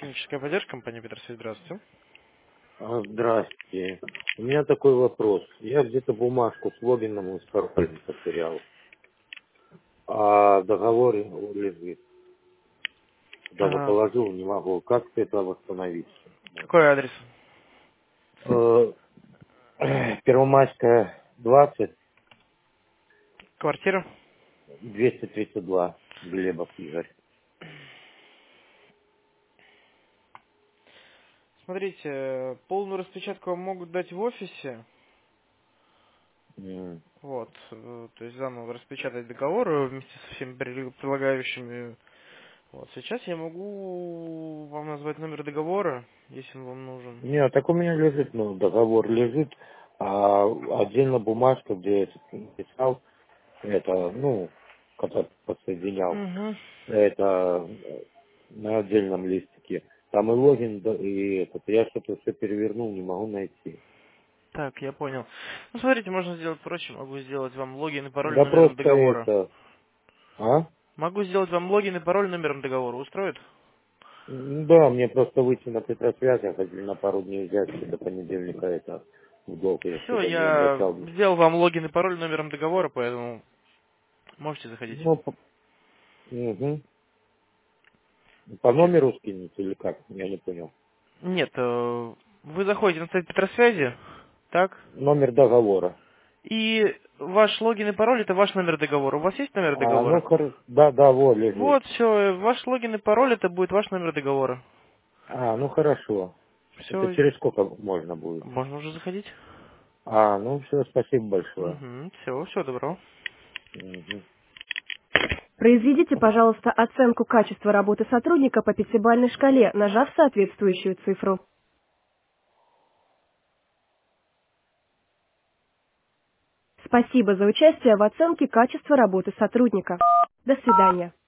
Техническая поддержка, компания Петерсвит, здравствуйте. Здрасте. У меня такой вопрос. Я где-то бумажку с логином и с паролем потерял. А договор лежит. Куда бы А, положил, не могу. Как это восстановить? какой адрес? Э, Первомайская, 20, Квартира? 232, Глебов Игорь. Смотрите, полную распечатку вам могут дать в офисе. М. Вот, то есть заново распечатать договор вместе со всеми прилагающими. Вот, сейчас я могу вам назвать номер договора, если он вам нужен. Не, так у меня лежит, ну, договор лежит, а отдельно бумажка, где я это написал, это, ну, когда подсоединял. Угу. Это на отдельном листике. Там и логин, да, и этот. Я что-то все перевернул, не могу найти. Так, я понял. Ну, смотрите, можно сделать проще. Могу сделать вам логин и пароль Да номером просто договора. это... А? Могу сделать вам логин и пароль номером договора. Устроит? Да, мне просто выйти на Петросвязь, я хотел на пару дней взять, и до понедельника это в долг, я Все, сюда не я обращал. сделал вам логин и пароль номером договора, поэтому можете заходить. Ну, мгм. По номеру скинуть или как? Я не понял. Нет, вы заходите на сайт Петросвязи, так? Номер договора. И ваш логин и пароль это ваш номер договора. У вас есть номер А, ну договора? хорошо. Да, да, вот лежит. Вот, все, ваш логин и пароль это будет ваш номер договора. А, ну хорошо. Это Все, через сколько можно будет? можно уже заходить. А, ну все, спасибо большое. Угу, все, всего доброго. Мгм. Произведите, пожалуйста, оценку качества работы сотрудника по пятибалльной шкале, нажав соответствующую цифру. Спасибо за участие в оценке качества работы сотрудника. До свидания.